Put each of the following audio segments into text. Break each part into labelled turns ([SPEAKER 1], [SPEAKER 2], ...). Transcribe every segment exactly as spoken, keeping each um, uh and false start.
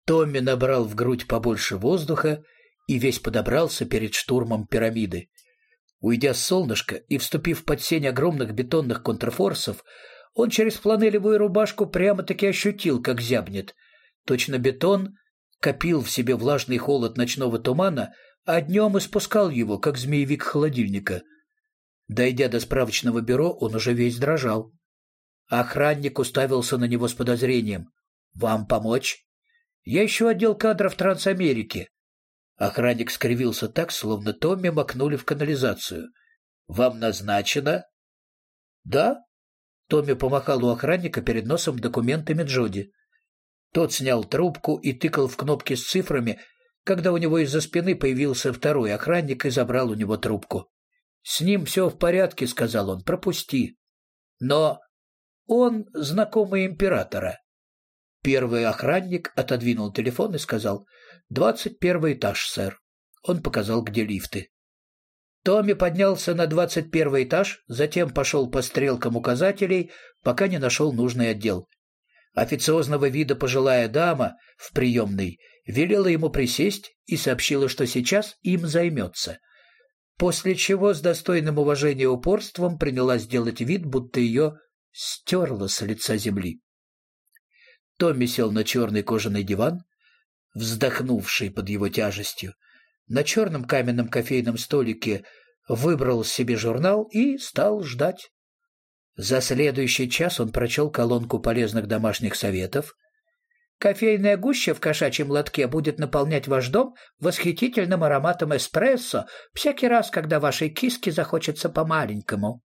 [SPEAKER 1] Томми набрал в грудь побольше воздуха и весь подобрался перед штурмом пирамиды. Уйдя с солнышка и вступив под сень огромных бетонных контрфорсов, он через фланелевую рубашку прямо-таки ощутил, как зябнет. Точно бетон копил в себе влажный холод ночного тумана, а днем испускал его, как змеевик холодильника. Дойдя до справочного бюро, он уже весь дрожал. Охранник уставился на него с подозрением. «Вам помочь?» «Я ищу отдел кадров Трансамерики». Охранник скривился так, словно Томми макнули в канализацию. «Вам назначено?» «Да». Томми помахал у охранника перед носом документами Джоди. Тот снял трубку и тыкал в кнопки с цифрами, когда у него из-за спины появился второй охранник и забрал у него трубку. «С ним все в порядке», — сказал он, — «пропусти». «Но он знакомый императора». Первый охранник отодвинул телефон и сказал: «Двадцать первый этаж, сэр». Он показал, где лифты. Томми поднялся на двадцать первый этаж, затем пошел по стрелкам указателей, пока не нашел нужный отдел. Официозного вида пожилая дама в приемной велела ему присесть и сообщила, что сейчас им займется, после чего с достойным уважения упорством принялась делать вид, будто ее стерло с лица земли. Томми сел на черный кожаный диван, вздохнувший под его тяжестью. На черном каменном кофейном столике выбрал себе журнал и стал ждать. За следующий час он прочел колонку полезных домашних советов. «Кофейная гуща в кошачьем лотке будет наполнять ваш дом восхитительным ароматом эспрессо всякий раз, когда вашей киске захочется по-маленькому».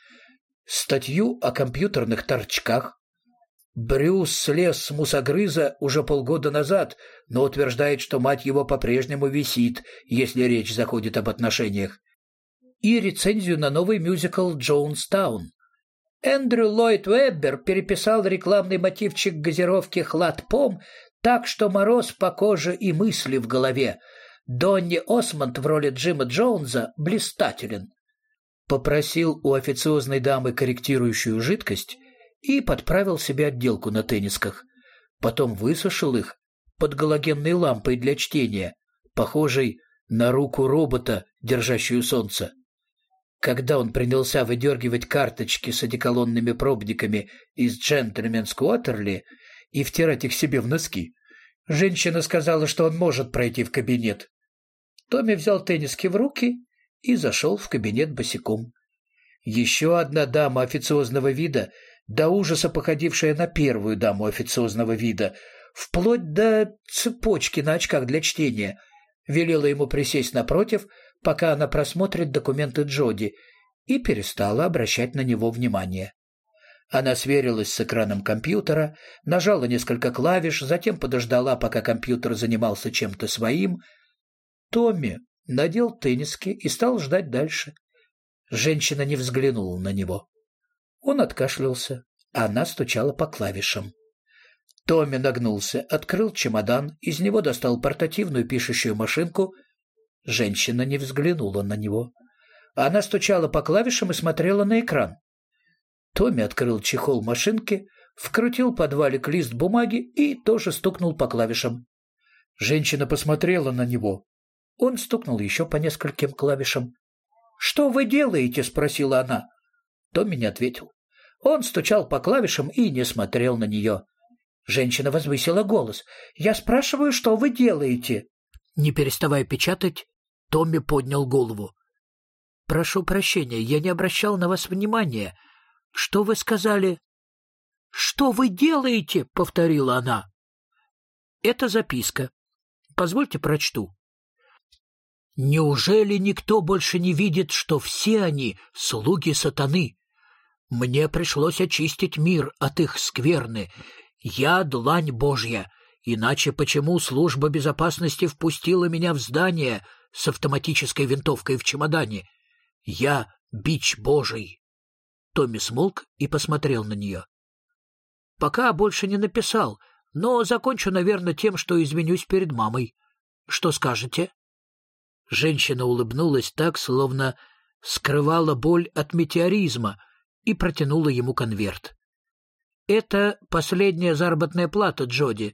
[SPEAKER 1] Статью о компьютерных торчках. Брюс слез с мусогрыза уже полгода назад, но утверждает, что мать его по-прежнему висит, если речь заходит об отношениях. И рецензию на новый мюзикл «Джонстаун». Эндрю Ллойд Веббер переписал рекламный мотивчик газировки «Хлад-Пом» так, что мороз по коже и мысли в голове. Донни Осмонд в роли Джима Джонса блистателен. Попросил у официозной дамы корректирующую жидкость и подправил себе отделку на теннисках. Потом высушил их под галогенной лампой для чтения, похожей на руку робота, держащую солнце. Когда он принялся выдергивать карточки с одеколонными пробниками из «Джентльменс Квотерли» и втирать их себе в носки, женщина сказала, что он может пройти в кабинет. Томми взял тенниски в руки и зашел в кабинет босиком. Еще одна дама официозного вида, до ужаса походившая на первую даму официозного вида, вплоть до цепочки на очках для чтения, велела ему присесть напротив, пока она просмотрит документы Джоди, и перестала обращать на него внимание. Она сверилась с экраном компьютера, нажала несколько клавиш, затем подождала, пока компьютер занимался чем-то своим. Томми надел тенниски и стал ждать дальше. Женщина не взглянула на него. Он откашлялся, а она стучала по клавишам. Томми нагнулся, открыл чемодан, из него достал портативную пишущую машинку. Женщина не взглянула на него. Она стучала по клавишам и смотрела на экран. Томми открыл чехол машинки, вкрутил под валик лист бумаги и тоже стукнул по клавишам. Женщина посмотрела на него. Он стукнул еще по нескольким клавишам. «Что вы делаете?» — спросила она. Томми не ответил. Он стучал по клавишам и не смотрел на нее. Женщина возвысила голос. «Я спрашиваю, что вы делаете?» Не переставая печатать, Томми поднял голову. «Прошу прощения, я не обращал на вас внимания. Что вы сказали?» «Что вы делаете?» — повторила она. «Это записка. Позвольте прочту. Неужели никто больше не видит, что все они — слуги сатаны? Мне пришлось очистить мир от их скверны. Я — длань Божья. Иначе почему служба безопасности впустила меня в здание с автоматической винтовкой в чемодане? Я — бич Божий». Томми смолк и посмотрел на нее. «Пока больше не написал, но закончу, наверное, тем, что извинюсь перед мамой. Что скажете?» Женщина улыбнулась так, словно скрывала боль от метеоризма, и протянула ему конверт. «Это последняя заработная плата, Джоди.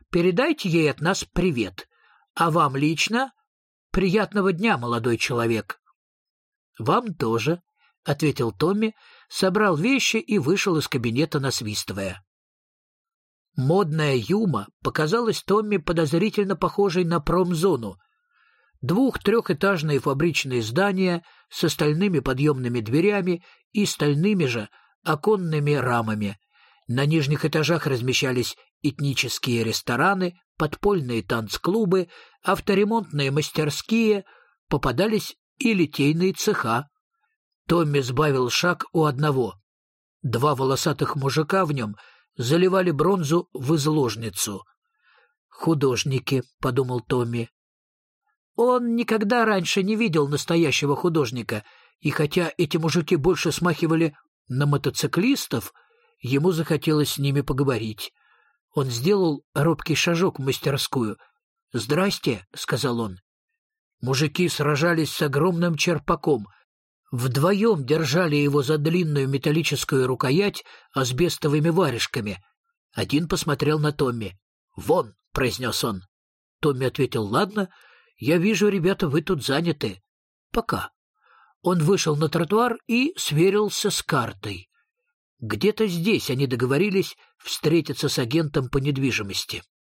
[SPEAKER 1] передайте ей от нас привет. А вам лично приятного дня, молодой человек». «Вам тоже», — ответил Томми, собрал вещи и вышел из кабинета, насвистывая. Модная Юма показалась Томми подозрительно похожей на промзону. Двух-трехэтажные фабричные здания с стальными подъемными дверями и стальными же оконными рамами. На нижних этажах размещались этнические рестораны, подпольные танцклубы, авторемонтные мастерские, попадались и литейные цеха. Томми сбавил шаг у одного. Два волосатых мужика в нем заливали бронзу в изложницу. «Художники», — подумал Томми. Он никогда раньше не видел настоящего художника, и хотя эти мужики больше смахивали на мотоциклистов, ему захотелось с ними поговорить. Он сделал робкий шажок в мастерскую. «Здрасте», — сказал он. Мужики сражались с огромным черпаком. Вдвоем держали его за длинную металлическую рукоять асбестовыми варежками. Один посмотрел на Томми. «Вон», — произнес он. Томми ответил: «Ладно, я вижу, ребята, вы тут заняты. Пока». Он вышел на тротуар и сверился с картой. Где-то здесь они договорились встретиться с агентом по недвижимости.